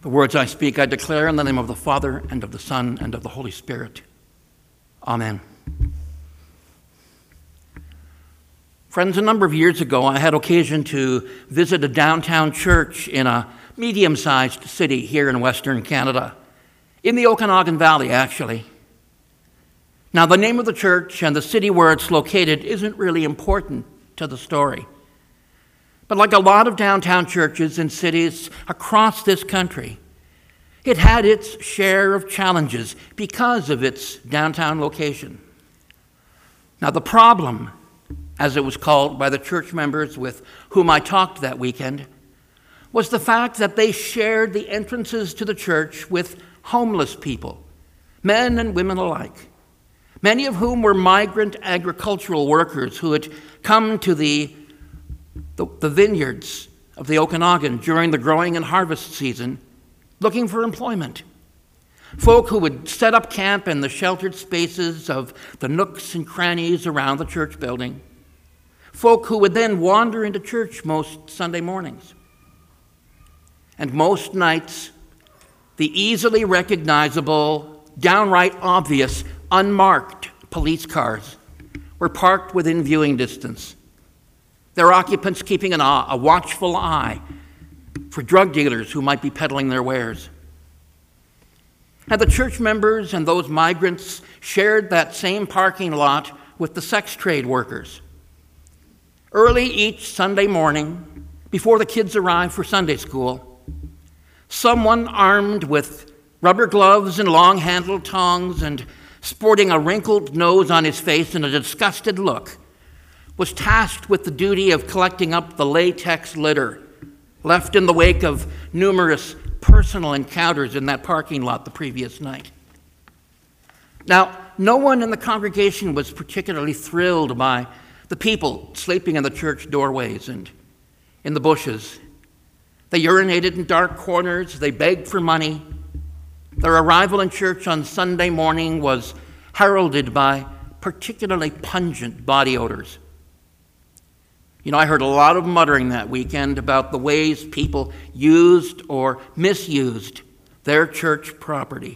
The words I speak, I declare in the name of the Father, and of the Son, and of the Holy Spirit. Amen. Friends, a number of years ago, I had occasion to visit a downtown church in a medium-sized city here in Western Canada, in the Okanagan Valley, actually. Now, the name of the church and the city where it's located isn't really important to the story. But like a lot of downtown churches in cities across this country, it had its share of challenges because of its downtown location. Now, the problem, as it was called by the church members with whom I talked that weekend, was the fact that they shared the entrances to the church with homeless people, men and women alike, many of whom were migrant agricultural workers who had come to the vineyards of the Okanagan during the growing and harvest season looking for employment. Folk who would set up camp in the sheltered spaces of the nooks and crannies around the church building. Folk who would then wander into church most Sunday mornings. And most nights, the easily recognizable, downright obvious, unmarked police cars were parked within viewing distance, their occupants keeping a watchful eye for drug dealers who might be peddling their wares. And the church members and those migrants shared that same parking lot with the sex trade workers. Early each Sunday morning, before the kids arrived for Sunday school, someone armed with rubber gloves and long-handled tongs and sporting a wrinkled nose on his face and a disgusted look was tasked with the duty of collecting up the latex litter left in the wake of numerous personal encounters in that parking lot the previous night. Now, no one in the congregation was particularly thrilled by the people sleeping in the church doorways and in the bushes. They urinated in dark corners, they begged for money. Their arrival in church on Sunday morning was heralded by particularly pungent body odors. You know, I heard a lot of muttering that weekend about the ways people used or misused their church property.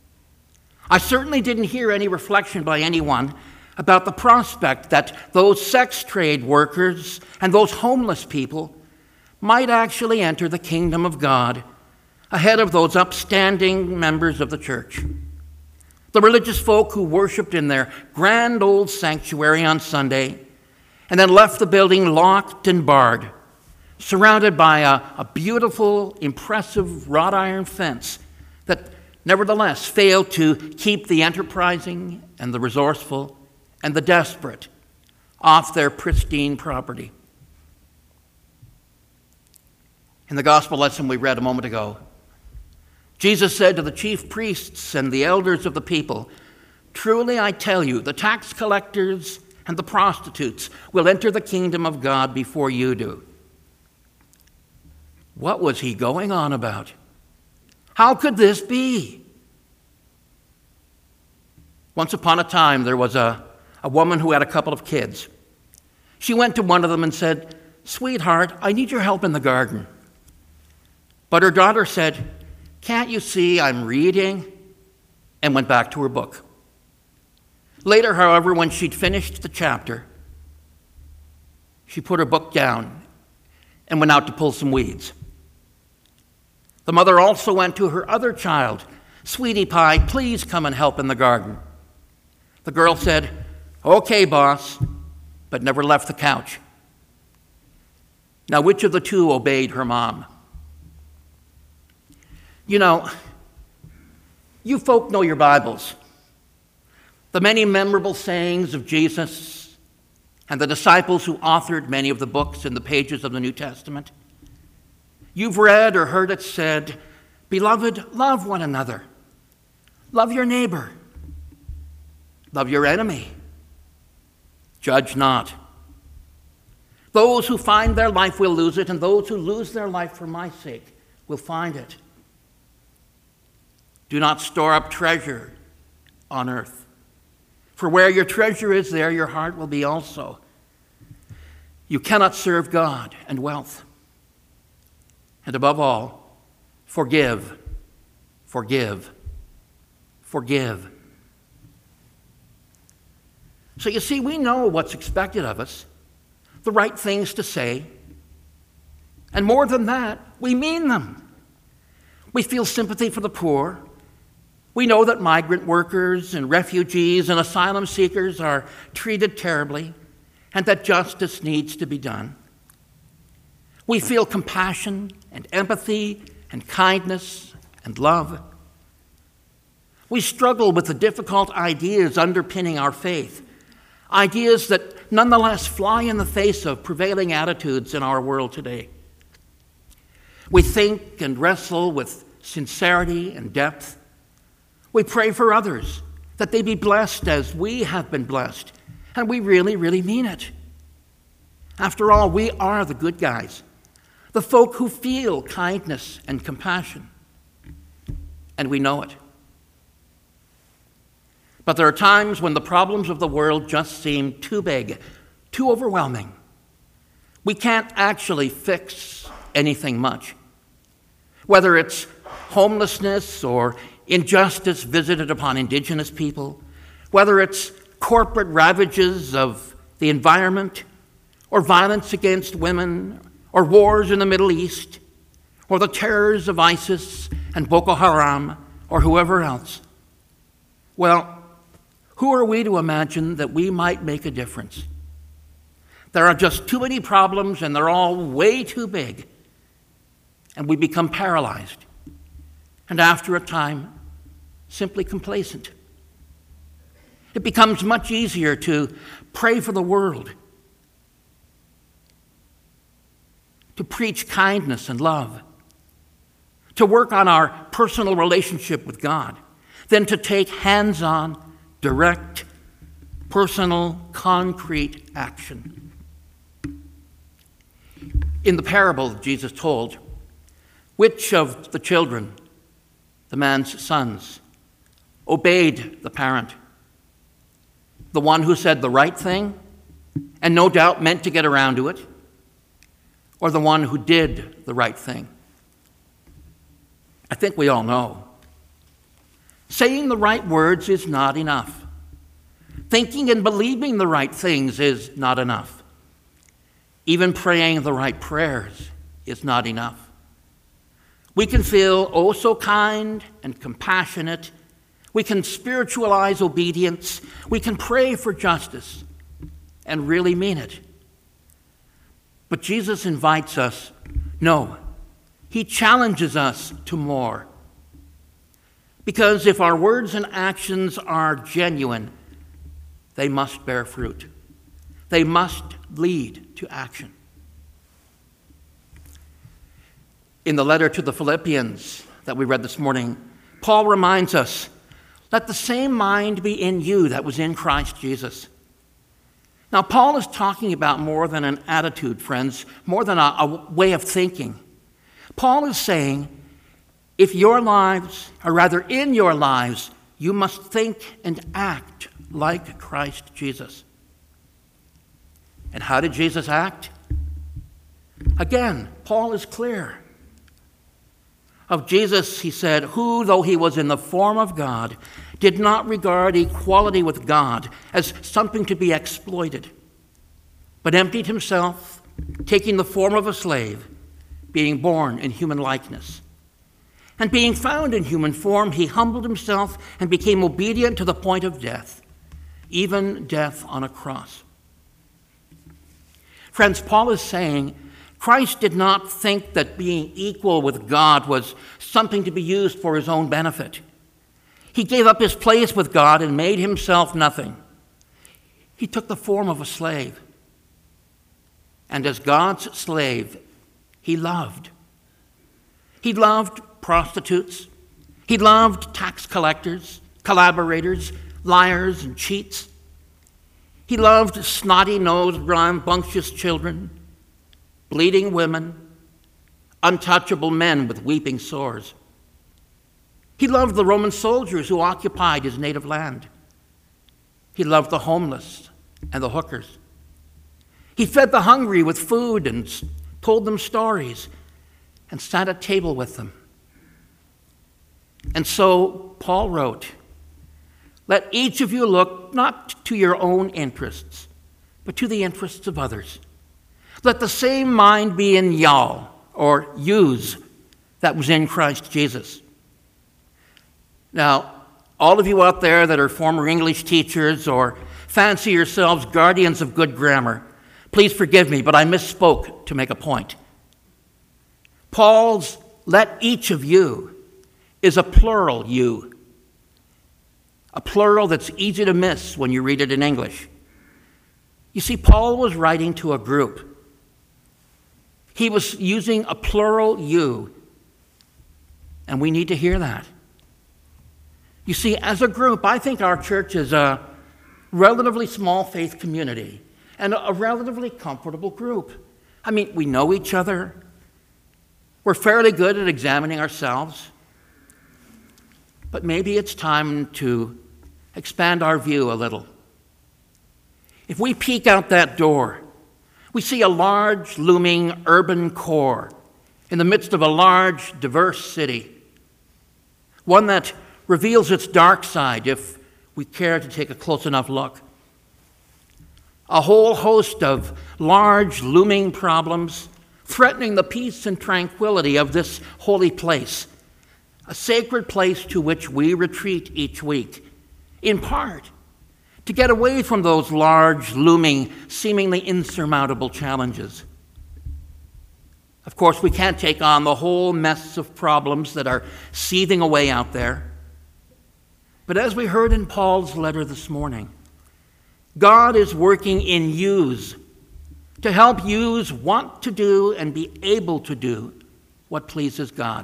I certainly didn't hear any reflection by anyone about the prospect that those sex trade workers and those homeless people might actually enter the kingdom of God ahead of those upstanding members of the church. The religious folk who worshiped in their grand old sanctuary on Sunday and then left the building locked and barred, surrounded by a beautiful, impressive wrought iron fence that nevertheless failed to keep the enterprising and the resourceful and the desperate off their pristine property. In the gospel lesson we read a moment ago, Jesus said to the chief priests and the elders of the people, "Truly I tell you, the tax collectors and the prostitutes will enter the kingdom of God before you do." What was he going on about? How could this be? Once upon a time, there was a woman who had a couple of kids. She went to one of them and said, "Sweetheart, I need your help in the garden." But her daughter said, "Can't you see I'm reading?" and went back to her book. Later, however, when she'd finished the chapter, she put her book down and went out to pull some weeds. The mother also went to her other child, "Sweetie pie, please come and help in the garden." The girl said, "Okay, boss," but never left the couch. Now, which of the two obeyed her mom? You know, you folk know your Bibles. The many memorable sayings of Jesus and the disciples who authored many of the books in the pages of the New Testament. You've read or heard it said, "Beloved, love one another. Love your neighbor. Love your enemy. Judge not. Those who find their life will lose it, and those who lose their life for my sake will find it. Do not store up treasure on earth, for where your treasure is, there your heart will be also. You cannot serve God and wealth. And above all, Forgive, forgive, forgive. So you see, we know what's expected of us, the right things to say, and more than that, we mean them. We feel sympathy for the poor. We know that migrant workers and refugees and asylum seekers are treated terribly and that justice needs to be done. We feel compassion and empathy and kindness and love. We struggle with the difficult ideas underpinning our faith, ideas that nonetheless fly in the face of prevailing attitudes in our world today. We think and wrestle with sincerity and depth. We pray for others, that they be blessed as we have been blessed, and we really, really mean it. After all, we are the good guys, the folk who feel kindness and compassion, and we know it. But there are times when the problems of the world just seem too big, too overwhelming. We can't actually fix anything much. Whether it's homelessness or injustice visited upon indigenous people, whether it's corporate ravages of the environment, or violence against women, or wars in the Middle East, or the terrors of ISIS and Boko Haram, or whoever else. Well, who are we to imagine that we might make a difference? There are just too many problems, and they're all way too big, and we become paralyzed, and after a time, simply complacent. It becomes much easier to pray for the world, to preach kindness and love, to work on our personal relationship with God, than to take hands-on, direct, personal, concrete action. In the parable Jesus told, which of the children, the man's sons, obeyed the parent? The one who said the right thing and no doubt meant to get around to it, or the one who did the right thing? I think we all know. Saying the right words is not enough. Thinking and believing the right things is not enough. Even praying the right prayers is not enough. We can feel oh so kind and compassionate. We can spiritualize obedience. We can pray for justice and really mean it. But Jesus invites us, no, he challenges us to more. Because if our words and actions are genuine, they must bear fruit. They must lead to action. In the letter to the Philippians that we read this morning, Paul reminds us, let the same mind be in you that was in Christ Jesus. Now, Paul is talking about more than an attitude, friends, more than a way of thinking. Paul is saying, if your lives, or rather in your lives, you must think and act like Christ Jesus. And how did Jesus act? Again, Paul is clear. Of Jesus, he said, who, though he was in the form of God, did not regard equality with God as something to be exploited, but emptied himself, taking the form of a slave, being born in human likeness. And being found in human form, he humbled himself and became obedient to the point of death, even death on a cross. Friends, Paul is saying, Christ did not think that being equal with God was something to be used for his own benefit. He gave up his place with God and made himself nothing. He took the form of a slave. And as God's slave, he loved. He loved prostitutes. He loved tax collectors, collaborators, liars, and cheats. He loved snotty-nosed, rambunctious children, bleeding women, untouchable men with weeping sores. He loved the Roman soldiers who occupied his native land. He loved the homeless and the hookers. He fed the hungry with food and told them stories and sat at table with them. And so Paul wrote, "Let each of you look not to your own interests, but to the interests of others. Let the same mind be in y'all," or yous, that was in Christ Jesus. Now, all of you out there that are former English teachers or fancy yourselves guardians of good grammar, please forgive me, but I misspoke to make a point. Paul's "let each of you" is a plural you, a plural that's easy to miss when you read it in English. You see, Paul was writing to a group. He was using a plural you, and we need to hear that. You see, as a group, I think our church is a relatively small faith community and a relatively comfortable group. I mean, we know each other. We're fairly good at examining ourselves. But maybe it's time to expand our view a little. If we peek out that door, we see a large, looming urban core in the midst of a large, diverse city, one that reveals its dark side if we care to take a close enough look. A whole host of large, looming problems threatening the peace and tranquility of this holy place, a sacred place to which we retreat each week, in part to get away from those large, looming, seemingly insurmountable challenges. Of course, we can't take on the whole mess of problems that are seething away out there. But as we heard in Paul's letter this morning, God is working in yous to help yous want to do and be able to do what pleases God.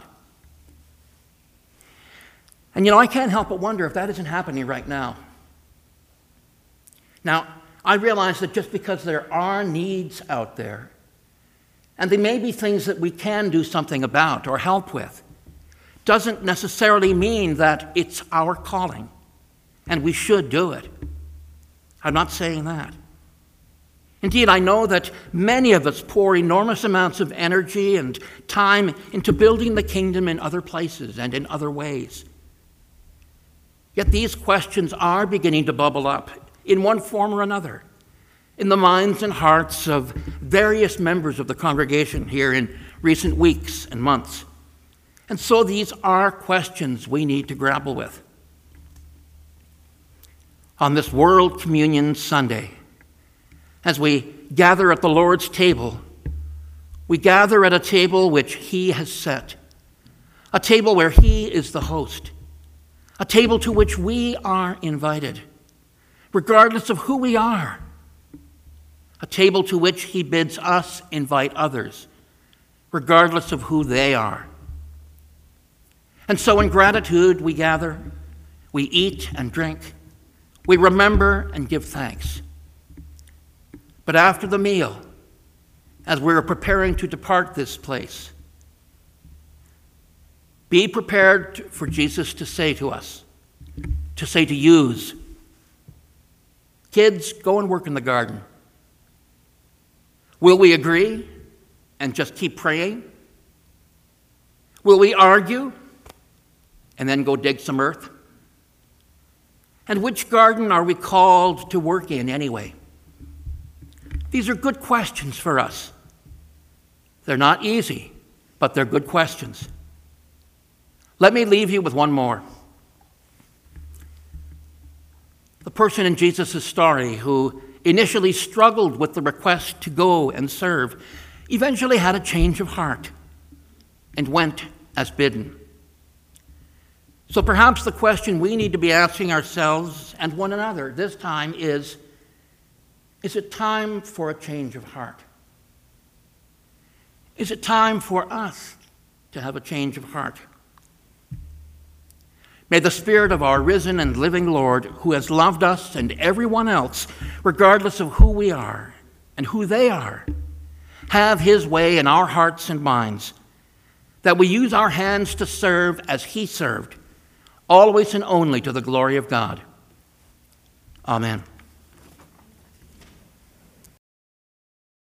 And I can't help but wonder if that isn't happening right now. Now, I realize that just because there are needs out there, and they may be things that we can do something about or help with, doesn't necessarily mean that it's our calling, and we should do it. I'm not saying that. Indeed, I know that many of us pour enormous amounts of energy and time into building the kingdom in other places and in other ways. Yet these questions are beginning to bubble up in one form or another in the minds and hearts of various members of the congregation here in recent weeks and months. And so these are questions we need to grapple with. On this World Communion Sunday, as we gather at the Lord's table, we gather at a table which He has set, a table where He is the host, a table to which we are invited, regardless of who we are, a table to which He bids us invite others, regardless of who they are. And so in gratitude, we gather, we eat and drink, we remember and give thanks. But after the meal, as we're preparing to depart this place, be prepared for Jesus to say to us, to say to yous, "Kids, go and work in the garden." Will we agree and just keep praying? Will we argue and then go dig some earth? And which garden are we called to work in anyway? These are good questions for us. They're not easy, but they're good questions. Let me leave you with one more. The person in Jesus' story who initially struggled with the request to go and serve eventually had a change of heart and went as bidden. So perhaps the question we need to be asking ourselves and one another this time is it time for a change of heart? Is it time for us to have a change of heart? May the Spirit of our risen and living Lord, who has loved us and everyone else, regardless of who we are and who they are, have His way in our hearts and minds, that we use our hands to serve as He served, always and only to the glory of God. Amen.